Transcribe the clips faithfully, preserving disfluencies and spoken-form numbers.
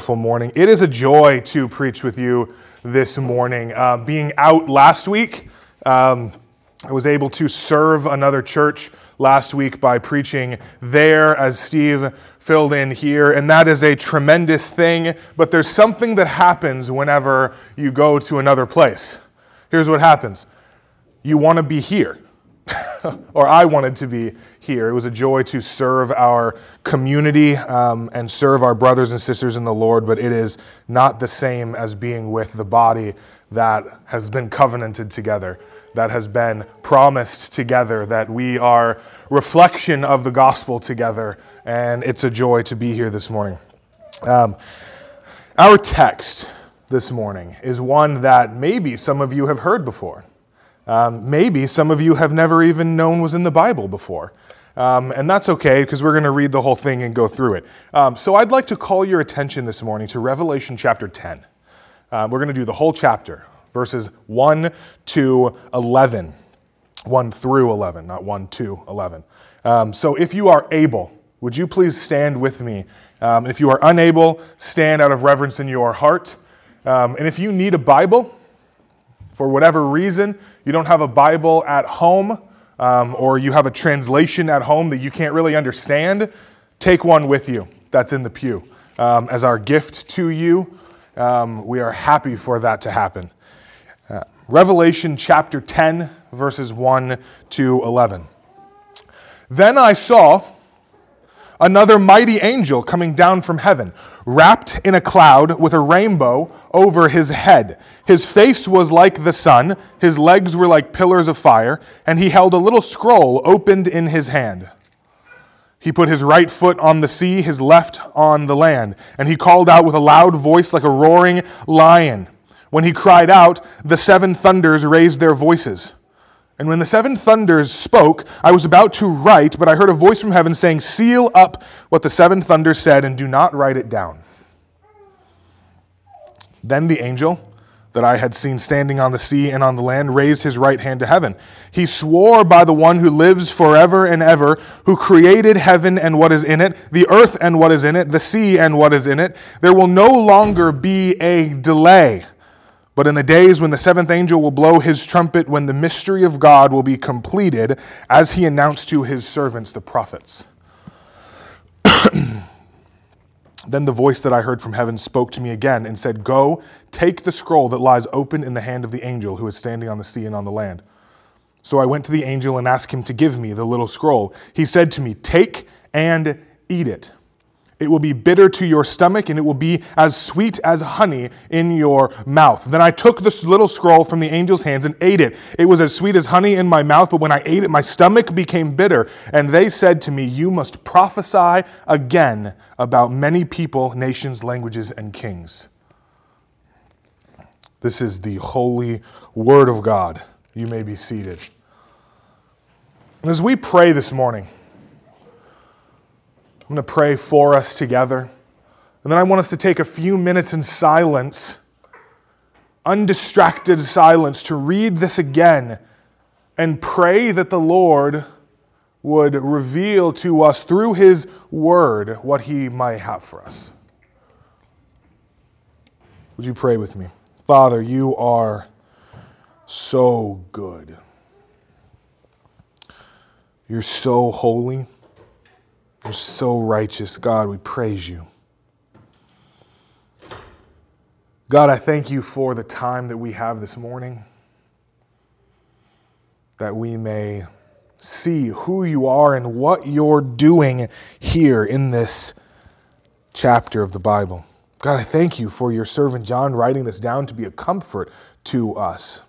wonderful morning. It is a joy to preach with you this morning. Uh, being out last week, um, I was able to serve another church last week by preaching there as Steve filled in here, and that is a tremendous thing, but there's something that happens whenever you go to another place. Here's what happens. You want to be here. Or I wanted to be here. It was a joy to serve our community um, and serve our brothers and sisters in the Lord, but it is not the same as being with the body that has been covenanted together, that has been promised together, that we are reflection of the gospel together, and it's a joy to be here this morning. Um, our text this morning is one that maybe some of you have heard before. Um, maybe some of you have never even known was in the Bible before. Um, and that's okay, because we're going to read the whole thing and go through it. Um, so I'd like to call your attention this morning to Revelation chapter ten. Uh, we're going to do the whole chapter, verses one to eleven. one through eleven, not one to eleven. Um, so if you are able, would you please stand with me? Um, if you are unable, stand out of reverence in your heart. Um, and if you need a Bible, for whatever reason, you don't have a Bible at home, um, or you have a translation at home that you can't really understand, take one with you that's in the pew um, as our gift to you. Um, we are happy for that to happen. Uh, Revelation chapter ten, verses one to eleven. Then I saw another mighty angel coming down from heaven, wrapped in a cloud with a rainbow over his head. His face was like the sun, his legs were like pillars of fire, and he held a little scroll opened in his hand. He put his right foot on the sea, his left on the land, and he called out with a loud voice like a roaring lion. When he cried out, the seven thunders raised their voices. And when the seven thunders spoke, I was about to write, but I heard a voice from heaven saying, "Seal up what the seven thunders said and do not write it down." Then the angel that I had seen standing on the sea and on the land raised his right hand to heaven. He swore by the one who lives forever and ever, who created heaven and what is in it, the earth and what is in it, the sea and what is in it, there will no longer be a delay. But in the days when the seventh angel will blow his trumpet, when the mystery of God will be completed, as he announced to his servants, the prophets. Then the voice that I heard from heaven spoke to me again and said, "Go, take the scroll that lies open in the hand of the angel who is standing on the sea and on the land." So I went to the angel and asked him to give me the little scroll. He said to me, "Take and eat it. It will be bitter to your stomach, and it will be as sweet as honey in your mouth." Then I took this little scroll from the angel's hands and ate it. It was as sweet as honey in my mouth, but when I ate it, my stomach became bitter. And they said to me, "You must prophesy again about many people, nations, languages, and kings." This is the holy word of God. You may be seated. And as we pray this morning, I'm going to pray for us together. And then I want us to take a few minutes in silence, undistracted silence, to read this again and pray that the Lord would reveal to us through his word what he might have for us. Would you pray with me? Father, you are so good. You're so holy. You're so righteous. God, we praise you. God, I thank you for the time that we have this morning, that we may see who you are and what you're doing here in this chapter of the Bible. God, I thank you for your servant John writing this down to be a comfort to us.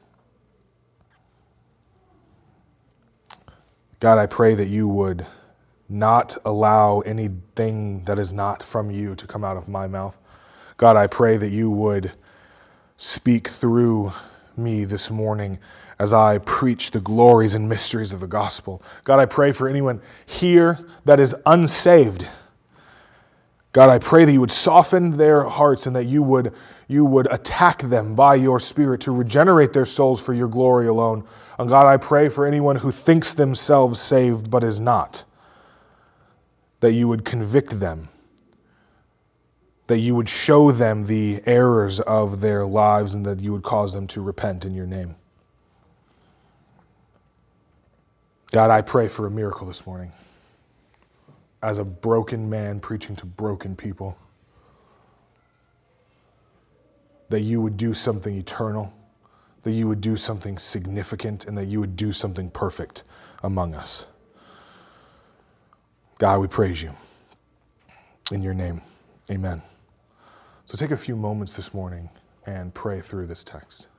God, I pray that you would not allow anything that is not from you to come out of my mouth. God, I pray that you would speak through me this morning as I preach the glories and mysteries of the gospel. God, I pray for anyone here that is unsaved. God, I pray that you would soften their hearts and that you would, you would attack them by your Spirit to regenerate their souls for your glory alone. And God, I pray for anyone who thinks themselves saved but is not, that you would convict them that you would show them the errors of their lives and that you would cause them to repent in your name. God, I pray for a miracle this morning. As a broken man preaching to broken people, that you would do something eternal, that you would do something significant, and that you would do something perfect among us. God, we praise you. In your name, amen. So take a few moments this morning and pray through this text.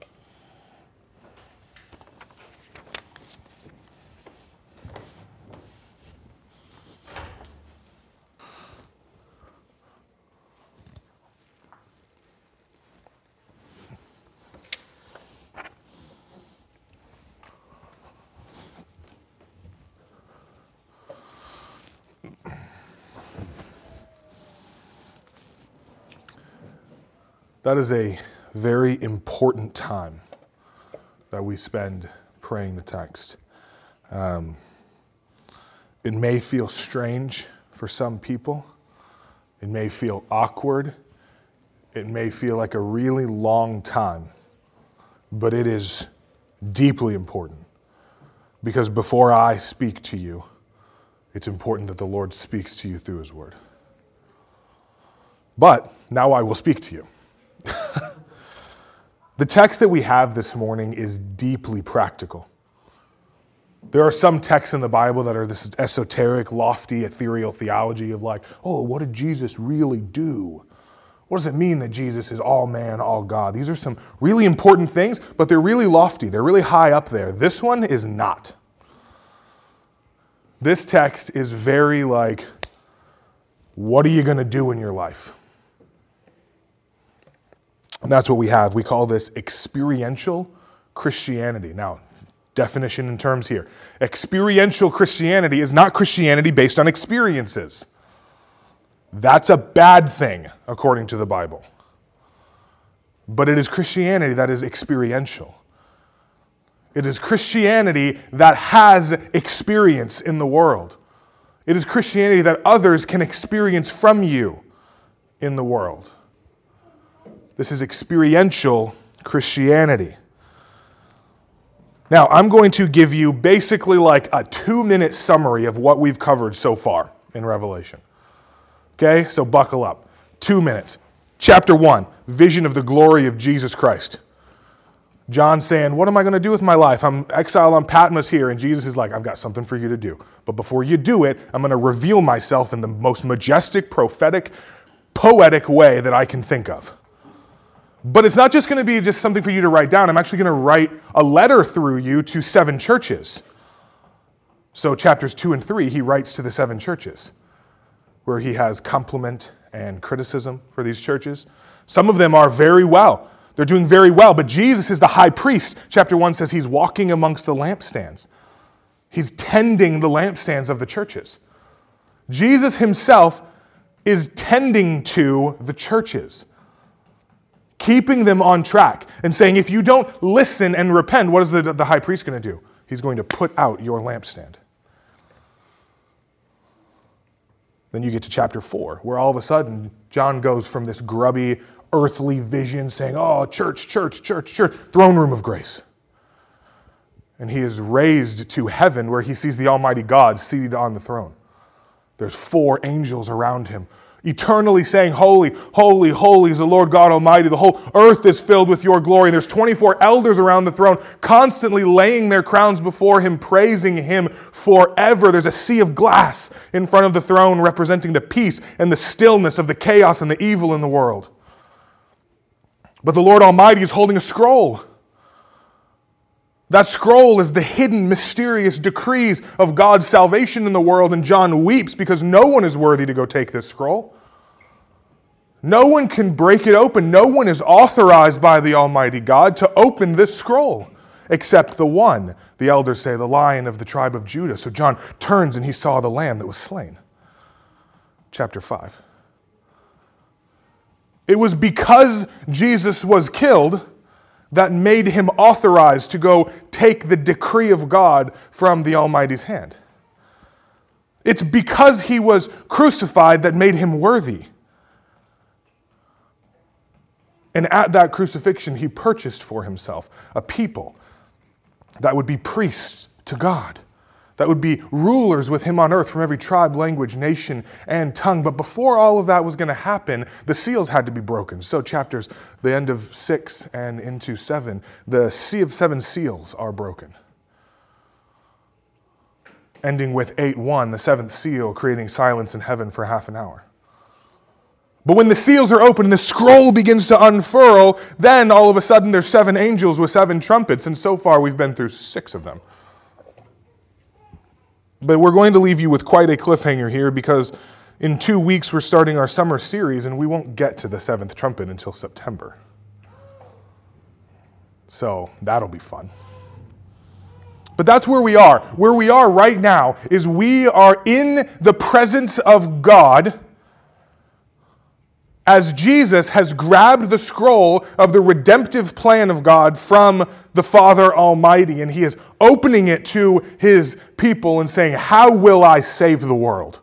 That is a very important time that we spend praying the text. Um, it may feel strange for some people. It may feel awkward. It may feel like a really long time. But it is deeply important. Because before I speak to you, it's important that the Lord speaks to you through his word. But now I will speak to you. The text that we have this morning is deeply practical. There are some texts in the Bible that are this esoteric, lofty, ethereal theology of like, oh, what did Jesus really do? What does it mean that Jesus is all man, all God? These are some really important things, but they're really lofty. They're really high up there. This one is not. This text is very like, what are you going to do in your life? And that's what we have. We call this experiential Christianity. Now, definition in terms here. Experiential Christianity is not Christianity based on experiences. That's a bad thing, according to the Bible. But it is Christianity that is experiential. It is Christianity that has experience in the world. It is Christianity that others can experience from you in the world. This is experiential Christianity. Now, I'm going to give you basically like a two-minute summary of what we've covered so far in Revelation. Okay, so buckle up. Two minutes. Chapter one, vision of the glory of Jesus Christ. John saying, what am I going to do with my life? I'm exiled on Patmos here, and Jesus is like, I've got something for you to do. But before you do it, I'm going to reveal myself in the most majestic, prophetic, poetic way that I can think of. But it's not just going to be just something for you to write down. I'm actually going to write a letter through you to seven churches. So chapters two and three, he writes to the seven churches, where he has compliment and criticism for these churches. Some of them are very well. They're doing very well, but Jesus is the high priest. Chapter one says he's walking amongst the lampstands. He's tending the lampstands of the churches. Jesus himself is tending to the churches, keeping them on track and saying, if you don't listen and repent, what is the, the high priest going to do? He's going to put out your lampstand. Then you get to chapter four, where all of a sudden John goes from this grubby, earthly vision saying, oh, church, church, church, church, throne room of grace. And he is raised to heaven where he sees the Almighty God seated on the throne. There's four angels around him, eternally saying, holy, holy, holy is the Lord God Almighty. The whole earth is filled with your glory. And there's twenty-four elders around the throne, constantly laying their crowns before him, praising him forever. There's a sea of glass in front of the throne representing the peace and the stillness of the chaos and the evil in the world. But the Lord Almighty is holding a scroll. That scroll is the hidden, mysterious decrees of God's salvation in the world, and John weeps because no one is worthy to go take this scroll. No one can break it open. No one is authorized by the Almighty God to open this scroll, except the one. The elders say, the Lion of the tribe of Judah. So John turns and he saw the Lamb that was slain. Chapter five. It was because Jesus was killed that made him authorized to go take the decree of God from the Almighty's hand. It's because he was crucified that made him worthy. And at that crucifixion, he purchased for himself a people that would be priests to God, that would be rulers with him on earth from every tribe, language, nation, and tongue. But before all of that was going to happen, the seals had to be broken. So chapters, the end of six and into seven, the sea of seven seals are broken. Ending with eight one, the seventh seal, creating silence in heaven for half an hour. But when the seals are open and the scroll begins to unfurl, then all of a sudden there's seven angels with seven trumpets, and so far we've been through six of them. But we're going to leave you with quite a cliffhanger here, because in two weeks we're starting our summer series, and we won't get to the seventh trumpet until September. So that'll be fun. But that's where we are. Where we are right now is we are in the presence of God as Jesus has grabbed the scroll of the redemptive plan of God from the Father Almighty, and he is opening it to his people and saying, how will I save the world?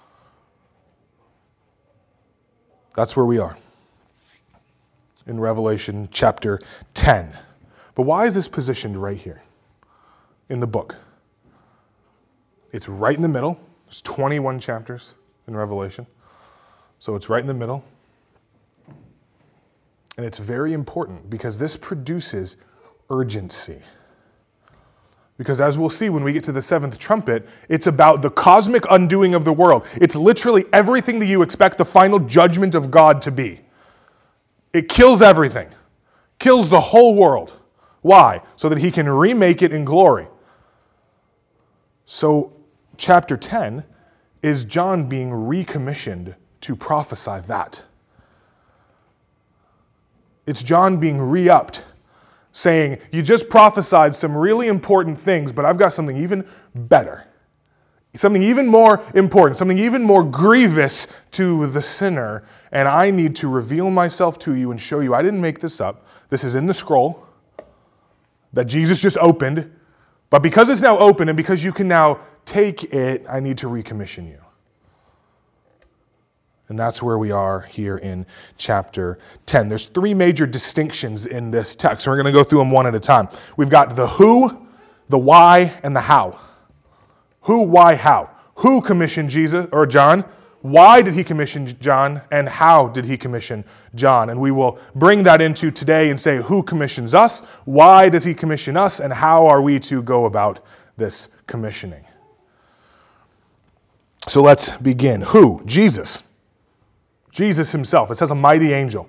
That's where we are in Revelation chapter ten. But why is this positioned right here in the book? It's right in the middle. There's twenty-one chapters in Revelation. So it's right in the middle. And it's very important because this produces urgency. Because as we'll see when we get to the seventh trumpet, it's about the cosmic undoing of the world. It's literally everything that you expect the final judgment of God to be. It kills everything. Kills the whole world. Why? So that he can remake it in glory. So chapter ten is John being recommissioned to prophesy that. It's John being re-upped, saying, you just prophesied some really important things, but I've got something even better. Something even more important, something even more grievous to the sinner, and I need to reveal myself to you and show you I didn't make this up. This is in the scroll that Jesus just opened, but because it's now open and because you can now take it, I need to recommission you. And that's where we are here in chapter ten. There's three major distinctions in this text. We're going to go through them one at a time. We've got the who, the why, and the how. Who, why, how. Who commissioned Jesus or John? Why did he commission John? And how did he commission John? And we will bring that into today and say, who commissions us? Why does he commission us? And how are we to go about this commissioning? So let's begin. Who? Jesus. Jesus himself. It says a mighty angel.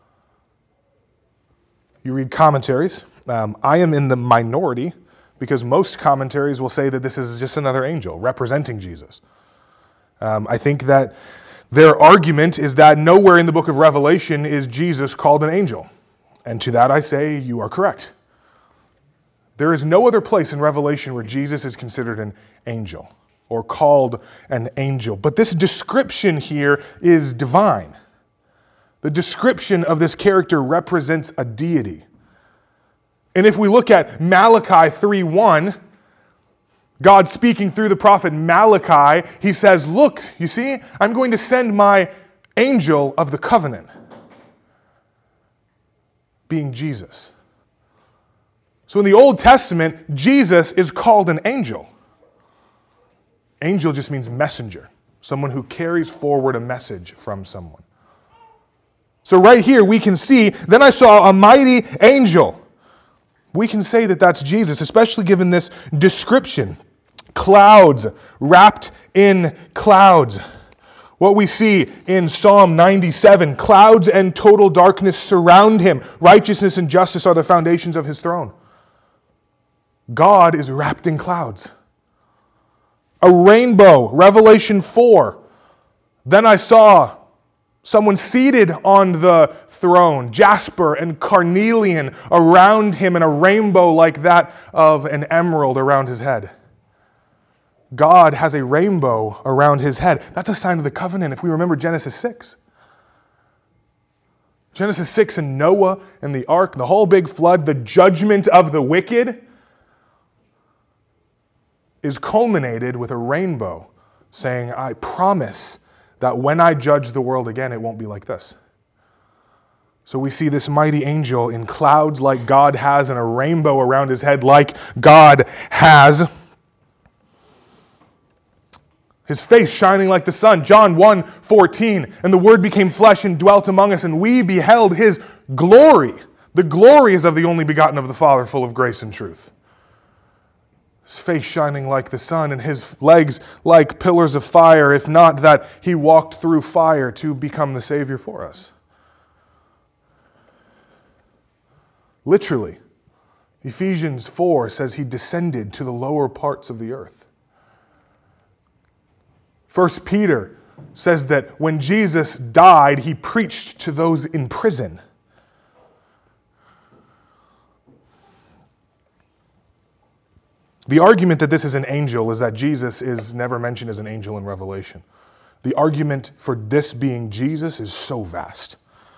You read commentaries. Um, I am in the minority because most commentaries will say that this is just another angel representing Jesus. Um, I think that their argument is that nowhere in the book of Revelation is Jesus called an angel. And to that I say, you are correct. There is no other place in Revelation where Jesus is considered an angel or called an angel. But this description here is divine. The description of this character represents a deity. And if we look at Malachi three one, God speaking through the prophet Malachi, he says, look, you see, I'm going to send my angel of the covenant, being Jesus. So in the Old Testament, Jesus is called an angel. Angel just means messenger, someone who carries forward a message from someone. So right here we can see, then I saw a mighty angel. We can say that that's Jesus, especially given this description. Clouds, wrapped in clouds. What we see in Psalm ninety-seven, clouds and total darkness surround him. Righteousness and justice are the foundations of his throne. God is wrapped in clouds. A rainbow, Revelation four. Then I saw someone seated on the throne, jasper and carnelian around him, and a rainbow like that of an emerald around his head. God has a rainbow around his head. That's a sign of the covenant if we remember Genesis six. Genesis six and Noah and the ark, the whole big flood, the judgment of the wicked is culminated with a rainbow saying, I promise that when I judge the world again, it won't be like this. So we see this mighty angel in clouds like God has and a rainbow around his head like God has. His face shining like the sun. John one fourteen. And the Word became flesh and dwelt among us, and we beheld his glory. The glory is of the only begotten of the Father, full of grace and truth. His face shining like the sun, and his legs like pillars of fire, if not that he walked through fire to become the Savior for us. Literally, Ephesians four says he descended to the lower parts of the earth. First Peter says that when Jesus died, he preached to those in prison. The argument that this is an angel is that Jesus is never mentioned as an angel in Revelation. The argument for this being Jesus is so vast.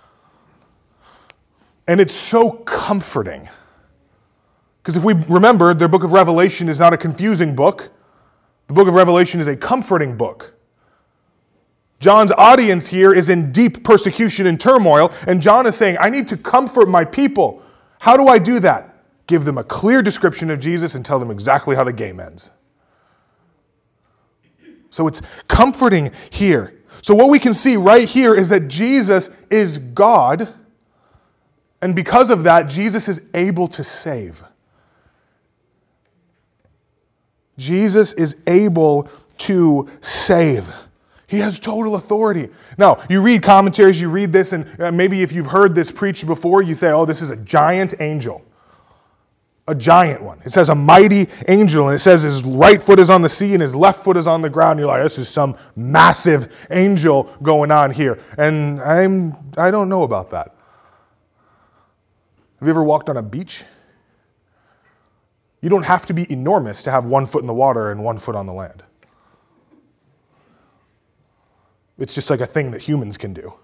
And it's so comforting. Because if we remember, the book of Revelation is not a confusing book. The book of Revelation is a comforting book. John's audience here is in deep persecution and turmoil, and John is saying, I need to comfort my people. How do I do that? Give them a clear description of Jesus and tell them exactly how the game ends. So it's comforting here. So what we can see right here is that Jesus is God. And because of that, Jesus is able to save. Jesus is able to save. He has total authority. Now, you read commentaries, you read this, and maybe if you've heard this preached before, you say, oh, this is a giant angel. A giant one. It says a mighty angel, and it says his right foot is on the sea and his left foot is on the ground. You're like, this is some massive angel going on here. And I'm, I don't know about that. Have you ever walked on a beach? You don't have to be enormous to have one foot in the water and one foot on the land. It's just like a thing that humans can do.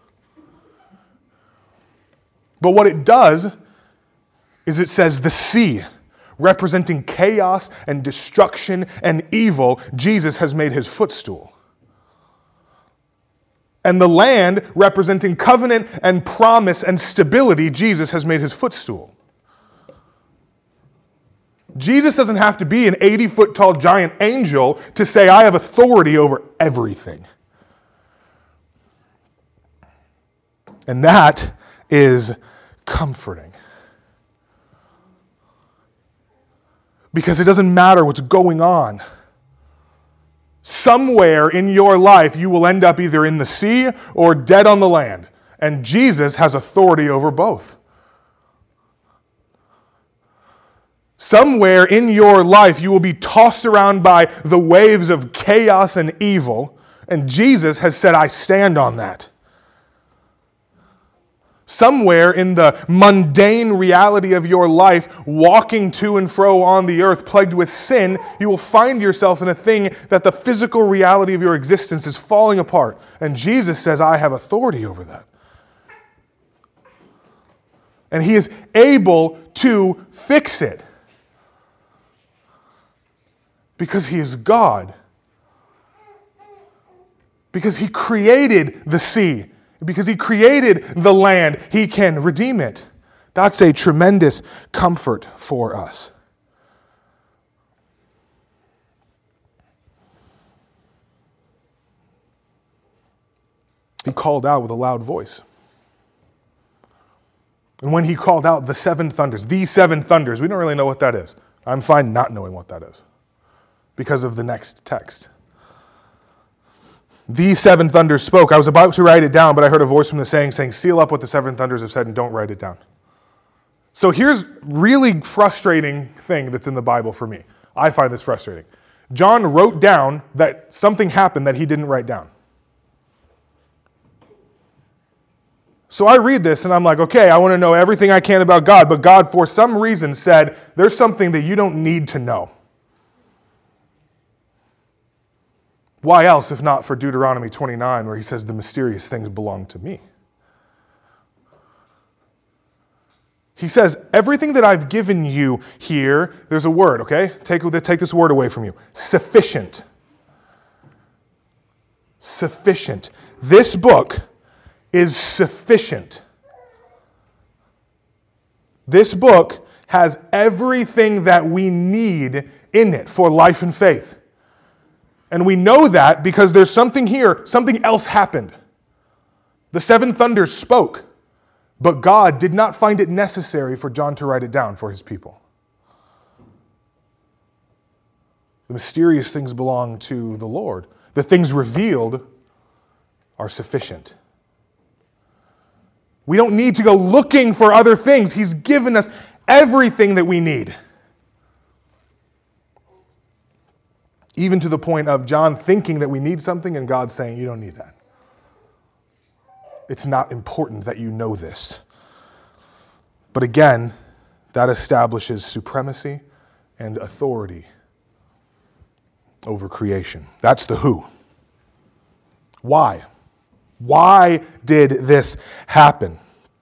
But what it does is it says the sea, representing chaos and destruction and evil, Jesus has made his footstool. And the land, representing covenant and promise and stability, Jesus has made his footstool. Jesus doesn't have to be an eighty-foot tall giant angel to say, I have authority over everything. And that is comforting. Because it doesn't matter what's going on. Somewhere in your life, you will end up either in the sea or dead on the land. And Jesus has authority over both. Somewhere in your life, you will be tossed around by the waves of chaos and evil. And Jesus has said, I stand on that. Somewhere in the mundane reality of your life, walking to and fro on the earth, plagued with sin, you will find yourself in a thing that the physical reality of your existence is falling apart. And Jesus says, I have authority over that. And he is able to fix it. Because he is God. Because he created the sea. Because he created the land, he can redeem it. That's a tremendous comfort for us. He called out with a loud voice. And when he called out the seven thunders, the seven thunders, we don't really know what that is. I'm fine not knowing what that is because of the next text. These seven thunders spoke. I was about to write it down, but I heard a voice from the saying saying, seal up what the seven thunders have said and don't write it down. So here's really frustrating thing that's in the Bible for me. I find this frustrating. John wrote down that something happened that he didn't write down. So I read this and I'm like, okay, I want to know everything I can about God, but God for some reason said, there's something that you don't need to know. Why else if not for Deuteronomy twenty-nine, where he says the mysterious things belong to me? He says, everything that I've given you here, there's a word, okay? Take, take this word away from you. Sufficient. Sufficient. This book is sufficient. This book has everything that we need in it for life and faith. And we know that because there's something here, something else happened. The seven thunders spoke, but God did not find it necessary for John to write it down for his people. The mysterious things belong to the Lord. The things revealed are sufficient. We don't need to go looking for other things. He's given us everything that we need. Even to the point of John thinking that we need something and God saying, you don't need that. It's not important that you know this. But again, that establishes supremacy and authority over creation. That's the who. Why? Why did this happen?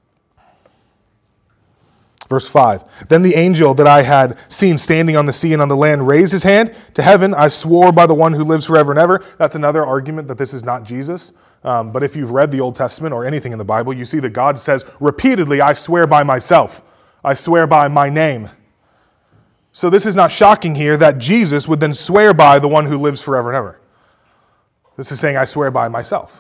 Verse five, then the angel that I had seen standing on the sea and on the land raised his hand to heaven. I swore by the one who lives forever and ever. That's another argument that this is not Jesus. Um, but if you've read the Old Testament or anything in the Bible, you see that God says repeatedly, I swear by myself. I swear by my name. So this is not shocking here that Jesus would then swear by the one who lives forever and ever. This is saying, I swear by myself.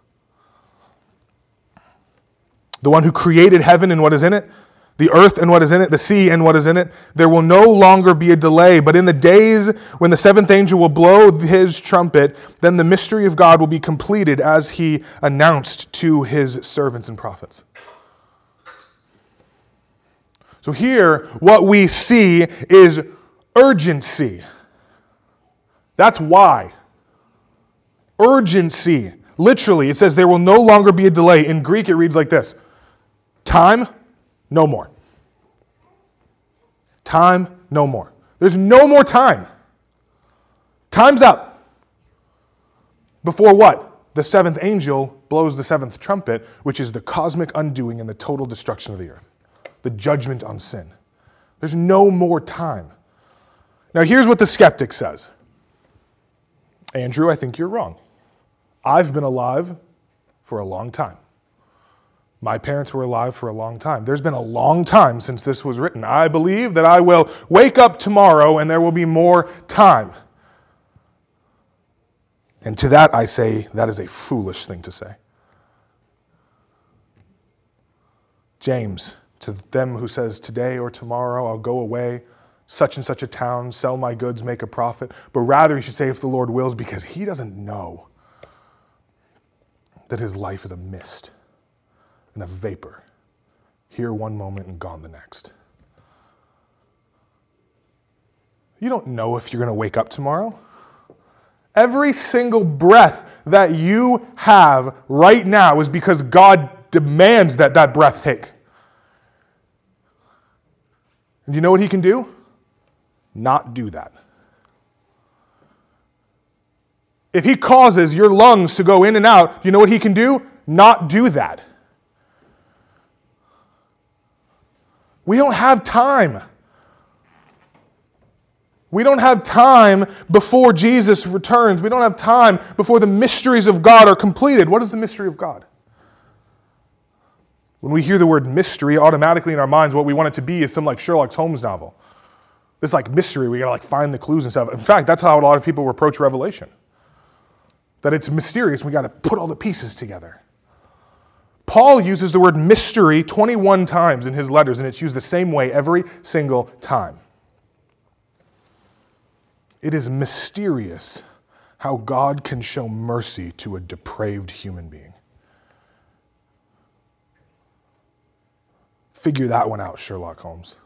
The one who created heaven and what is in it, the earth and what is in it, the sea and what is in it. There will no longer be a delay, but in the days when the seventh angel will blow his trumpet, then the mystery of God will be completed as he announced to his servants and prophets. So here, what we see is urgency. That's why. Urgency. Literally, it says there will no longer be a delay. In Greek, it reads like this. Time, no more. Time, no more. There's no more time. Time's up. Before what? The seventh angel blows the seventh trumpet, which is the cosmic undoing and the total destruction of the earth. The judgment on sin. There's no more time. Now here's what the skeptic says. Andrew, I think you're wrong. I've been alive for a long time. My parents were alive for a long time. There's been a long time since this was written. I believe that I will wake up tomorrow and there will be more time. And to that I say, that is a foolish thing to say. James, to them who says, today or tomorrow I'll go away, such and such a town, sell my goods, make a profit. But rather he should say, if the Lord wills, because he doesn't know that his life is a mist and a vapor, here one moment and gone the next. You don't know if you're going to wake up tomorrow. Every single breath that you have right now is because God demands that that breath take. And you know what he can do? Not do that. If he causes your lungs to go in and out, you know what he can do? Not do that. We don't have time. We don't have time before Jesus returns. We don't have time before the mysteries of God are completed. What is the mystery of God? When we hear the word mystery, automatically in our minds, what we want it to be is some like Sherlock Holmes novel. This like mystery, we gotta like find the clues and stuff. In fact, that's how a lot of people approach Revelation. That it's mysterious, we gotta put all the pieces together. Paul uses the word mystery twenty-one times in his letters, and it's used the same way every single time. It is mysterious how God can show mercy to a depraved human being. Figure that one out, Sherlock Holmes.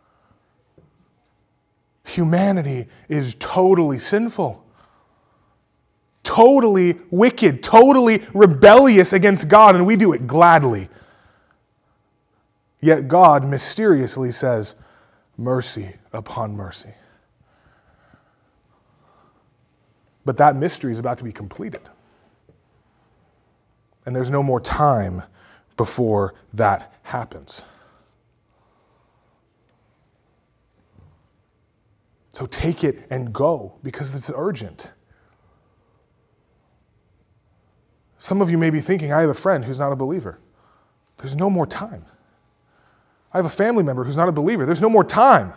Humanity is totally sinful. Totally wicked, totally rebellious against God, and we do it gladly. Yet God mysteriously says, mercy upon mercy. But that mystery is about to be completed. And there's no more time before that happens. So take it and go, because it's urgent. Some of you may be thinking, I have a friend who's not a believer. There's no more time. I have a family member who's not a believer. There's no more time.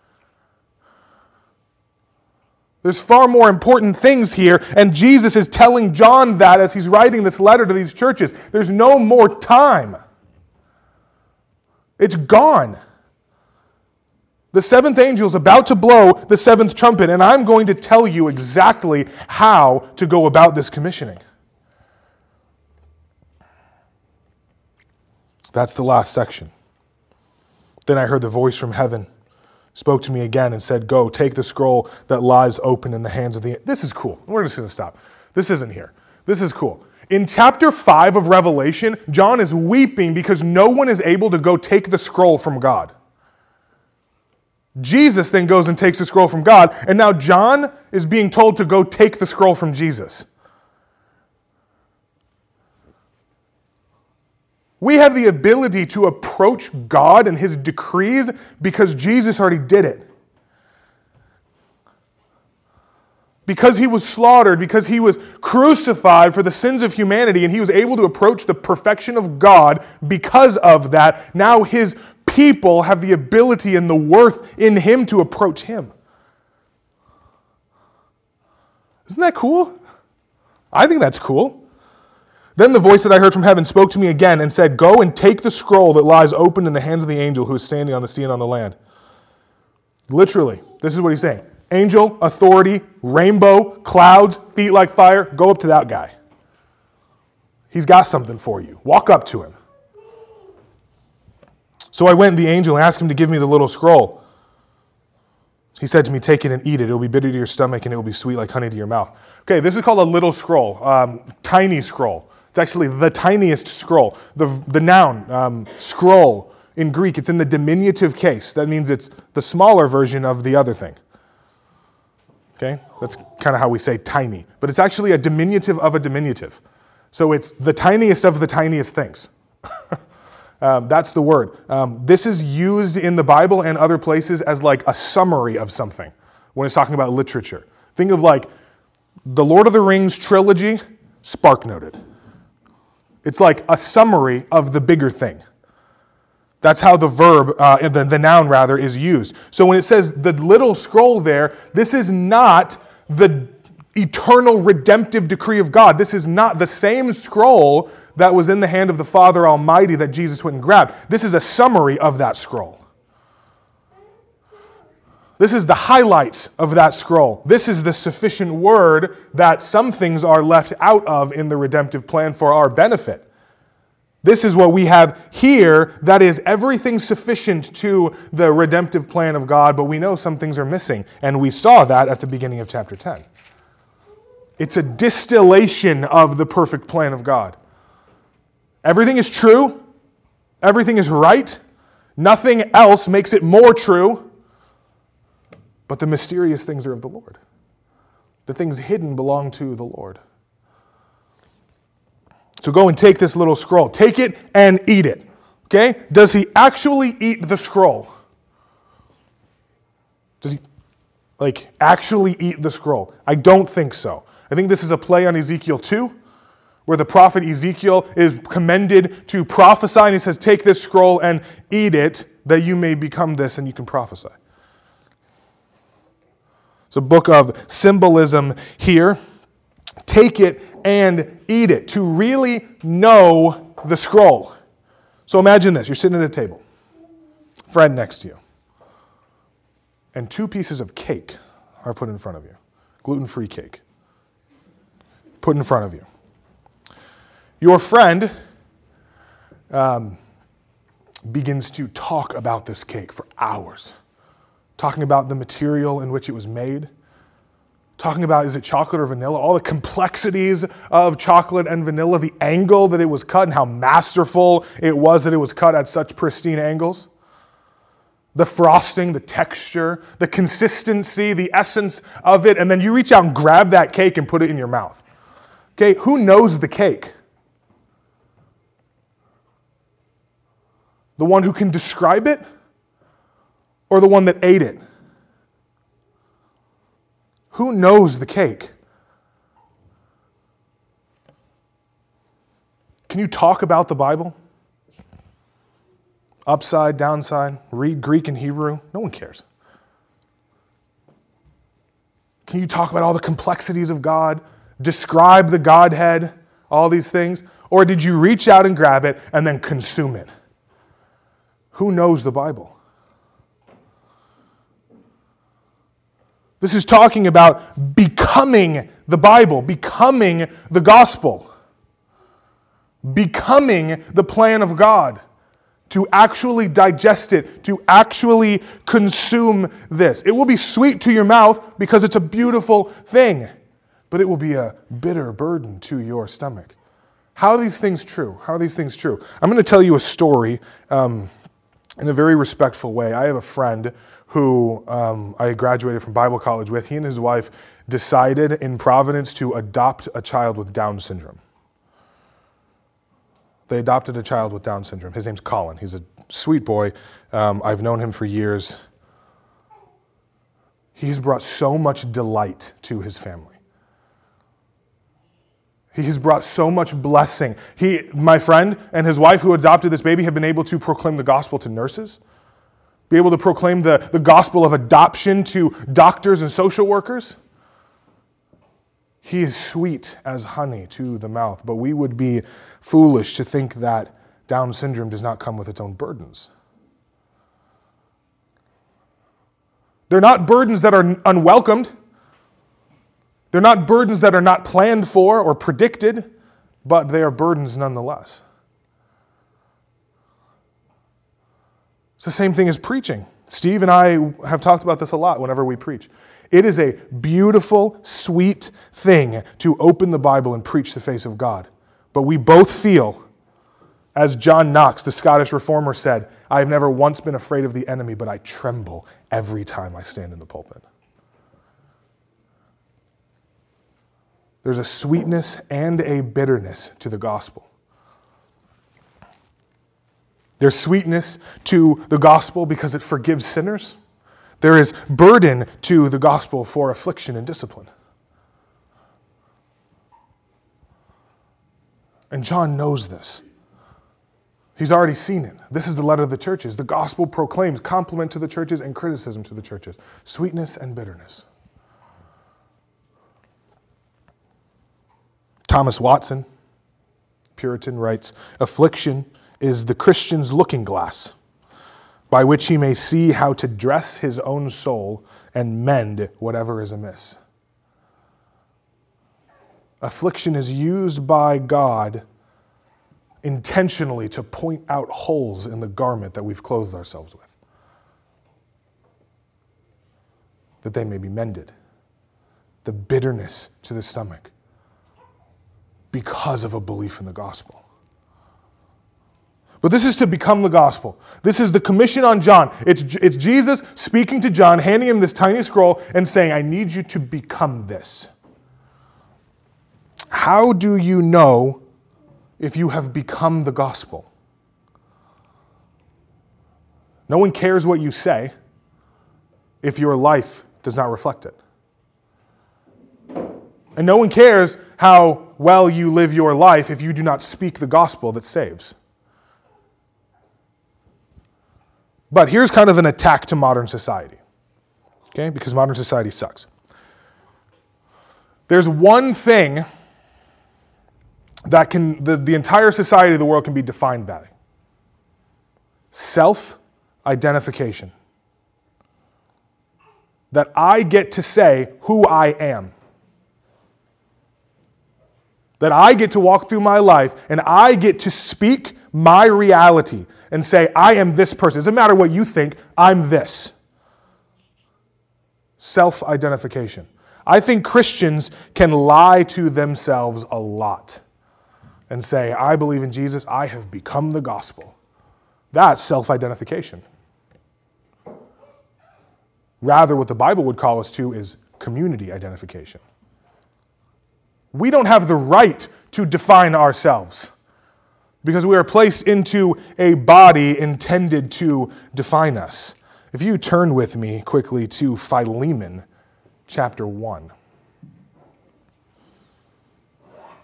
There's far more important things here, and Jesus is telling John that as he's writing this letter to these churches. There's no more time. It's gone. The seventh angel is about to blow the seventh trumpet, and I'm going to tell you exactly how to go about this commissioning. That's the last section. Then I heard the voice from heaven, spoke to me again and said, "Go, take the scroll that lies open in the hands of the..." This is cool. We're just going to stop. This isn't here. This is cool. In chapter five of Revelation, John is weeping because no one is able to go take the scroll from God. Jesus then goes and takes the scroll from God, and now John is being told to go take the scroll from Jesus. We have the ability to approach God and His decrees because Jesus already did it. Because He was slaughtered, because He was crucified for the sins of humanity, and He was able to approach the perfection of God because of that, now His people have the ability and the worth in Him to approach Him. Isn't that cool? I think that's cool. Then the voice that I heard from heaven spoke to me again and said, "Go and take the scroll that lies open in the hands of the angel who is standing on the sea and on the land." Literally, this is what he's saying. Angel, authority, rainbow, clouds, feet like fire. Go up to that guy. He's got something for you. Walk up to him. So I went to the angel and asked him to give me the little scroll. He said to me, "Take it and eat it. It will be bitter to your stomach and it will be sweet like honey to your mouth." Okay, this is called a little scroll, um, tiny scroll. It's actually the tiniest scroll. The, the noun, um, scroll, in Greek, it's in the diminutive case. That means it's the smaller version of the other thing. Okay, that's kind of how we say tiny. But it's actually a diminutive of a diminutive. So it's the tiniest of the tiniest things. Um, that's the word. Um, this is used in the Bible and other places as like a summary of something when it's talking about literature. Think of like the Lord of the Rings trilogy, spark noted. It's like a summary of the bigger thing. That's how the verb, uh, the, the noun rather, is used. So when it says the little scroll there, this is not the eternal redemptive decree of God. This is not the same scroll that was in the hand of the Father Almighty that Jesus went and grabbed. This is a summary of that scroll. This is the highlights of that scroll. This is the sufficient word that some things are left out of in the redemptive plan for our benefit. This is what we have here, that is everything sufficient to the redemptive plan of God, but we know some things are missing, and we saw that at the beginning of chapter ten. It's a distillation of the perfect plan of God. Everything is true. Everything is right. Nothing else makes it more true. But the mysterious things are of the Lord. The things hidden belong to the Lord. So go and take this little scroll. Take it and eat it. Okay? Does he actually eat the scroll? Does he, like, actually eat the scroll? I don't think so. I think this is a play on Ezekiel two, where the prophet Ezekiel is commended to prophesy, and he says, "Take this scroll and eat it, that you may become this, and you can prophesy." It's a book of symbolism here. Take it and eat it, to really know the scroll. So imagine this. You're sitting at a table, friend next to you, and two pieces of cake are put in front of you. Gluten-free cake. Put in front of you. Your friend um, begins to talk about this cake for hours, talking about the material in which it was made, talking about, is it chocolate or vanilla, all the complexities of chocolate and vanilla, the angle that it was cut and how masterful it was that it was cut at such pristine angles, the frosting, the texture, the consistency, the essence of it, and then you reach out and grab that cake and put it in your mouth. Okay, who knows the cake? The one who can describe it, or the one that ate it? Who knows the cake? Can you talk about the Bible? Upside, downside, read Greek and Hebrew. No one cares. Can you talk about all the complexities of God? Describe the Godhead, all these things? Or did you reach out and grab it and then consume it? Who knows the Bible? This is talking about becoming the Bible, becoming the gospel, becoming the plan of God, to actually digest it, to actually consume this. It will be sweet to your mouth because it's a beautiful thing, but it will be a bitter burden to your stomach. How are these things true? How are these things true? I'm going to tell you a story um, in a very respectful way. I have a friend who um, I graduated from Bible college with. He and his wife decided in Providence to adopt a child with Down syndrome. They adopted a child with Down syndrome. His name's Colin. He's a sweet boy. Um, I've known him for years. He's brought so much delight to his family. He has brought so much blessing. He, my friend and his wife who adopted this baby have been able to proclaim the gospel to nurses, be able to proclaim the, the gospel of adoption to doctors and social workers. He is sweet as honey to the mouth, but we would be foolish to think that Down syndrome does not come with its own burdens. They're not burdens that are unwelcomed. They're not burdens that are not planned for or predicted, but they are burdens nonetheless. It's the same thing as preaching. Steve and I have talked about this a lot whenever we preach. It is a beautiful, sweet thing to open the Bible and preach the face of God. But we both feel, as John Knox, the Scottish reformer, said, I have never once been afraid of the enemy, but I tremble every time I stand in the pulpit. There's a sweetness and a bitterness to the gospel. There's sweetness to the gospel because it forgives sinners. There is burden to the gospel for affliction and discipline. And John knows this. He's already seen it. This is the letter of the churches. The gospel proclaims compliment to the churches and criticism to the churches. Sweetness and bitterness. Thomas Watson, Puritan, writes, affliction is the Christian's looking glass, by which he may see how to dress his own soul and mend whatever is amiss. Affliction is used by God intentionally to point out holes in the garment that we've clothed ourselves with, that they may be mended. The bitterness to the stomach because of a belief in the gospel. But this is to become the gospel. This is the commission on John. It's, it's Jesus speaking to John, handing him this tiny scroll and saying, I need you to become this. How do you know if you have become the gospel? No one cares what you say if your life does not reflect it. And no one cares how well you live your life if you do not speak the gospel that saves. But here's kind of an attack to modern society, okay? Because modern society sucks. There's one thing that can, the, the entire society of the world can be defined by. Self-identification. That I get to say who I am. That I get to walk through my life and I get to speak my reality and say, I am this person. It doesn't matter what you think, I'm this. Self-identification. I think Christians can lie to themselves a lot and say, I believe in Jesus, I have become the gospel. That's self-identification. Rather, what the Bible would call us to is community identification. We don't have the right to define ourselves because we are placed into a body intended to define us. If you turn with me quickly to Philemon chapter one.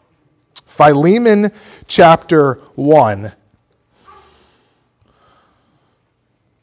Philemon chapter one.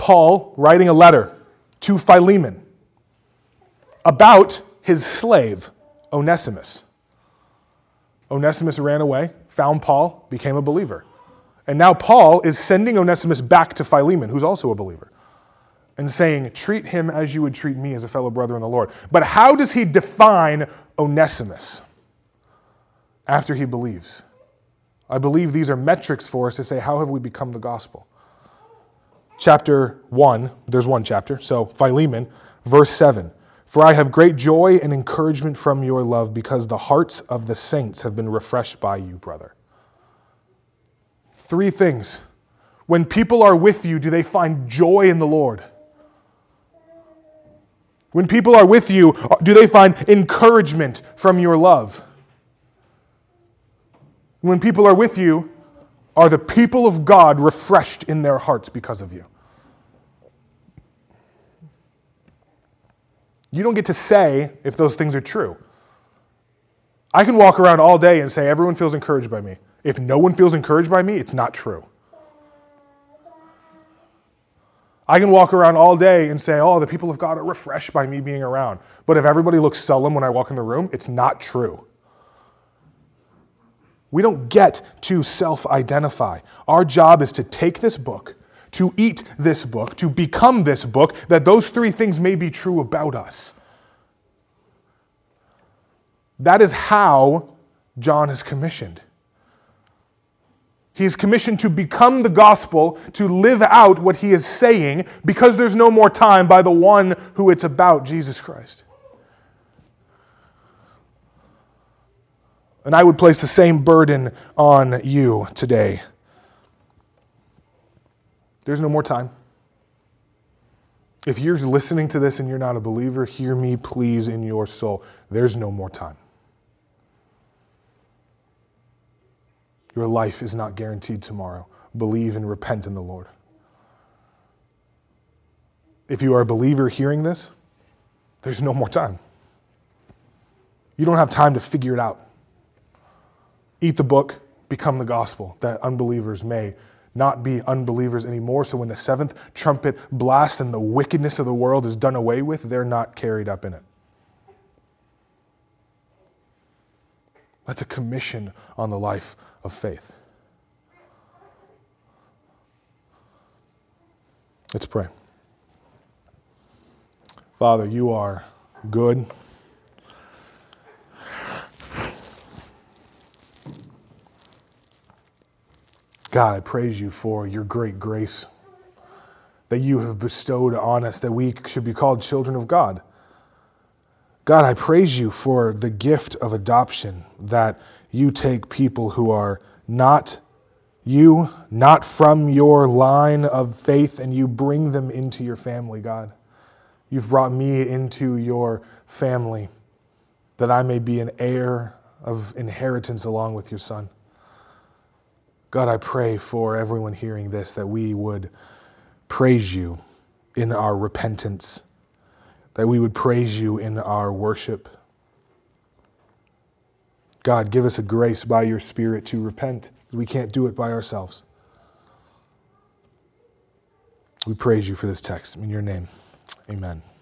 Paul writing a letter to Philemon about his slave, Onesimus. Onesimus ran away, found Paul, became a believer. And now Paul is sending Onesimus back to Philemon, who's also a believer, and saying, treat him as you would treat me as a fellow brother in the Lord. But how does he define Onesimus after he believes? I believe these are metrics for us to say, how have we become the gospel? Chapter one, there's one chapter, so Philemon, verse seven. For I have great joy and encouragement from your love, because the hearts of the saints have been refreshed by you, brother. Three things. When people are with you, do they find joy in the Lord? When people are with you, do they find encouragement from your love? When people are with you, are the people of God refreshed in their hearts because of you? You don't get to say if those things are true. I can walk around all day and say everyone feels encouraged by me. If no one feels encouraged by me, it's not true. I can walk around all day and say, oh, the people of God are refreshed by me being around. But if everybody looks sullen when I walk in the room, it's not true. We don't get to self-identify. Our job is to take this book, to eat this book, to become this book, that those three things may be true about us. That is how John is commissioned. He is commissioned to become the gospel, to live out what he is saying, because there's no more time, by the one who it's about, Jesus Christ. And I would place the same burden on you today. There's no more time. If you're listening to this and you're not a believer, hear me please in your soul. There's no more time. Your life is not guaranteed tomorrow. Believe and repent in the Lord. If you are a believer hearing this, there's no more time. You don't have time to figure it out. Eat the book, become the gospel, that unbelievers may not be unbelievers anymore. So when the seventh trumpet blasts and the wickedness of the world is done away with, they're not carried up in it. That's a commission on the life of faith. Let's pray. Father, you are good. God, I praise you for your great grace that you have bestowed on us, that we should be called children of God. God, I praise you for the gift of adoption, that you take people who are not you, not from your line of faith, and you bring them into your family, God. You've brought me into your family that I may be an heir of inheritance along with your Son. God, I pray for everyone hearing this that we would praise you in our repentance, that we would praise you in our worship. God, give us a grace by your Spirit to repent. We can't do it by ourselves. We praise you for this text. In your name, amen.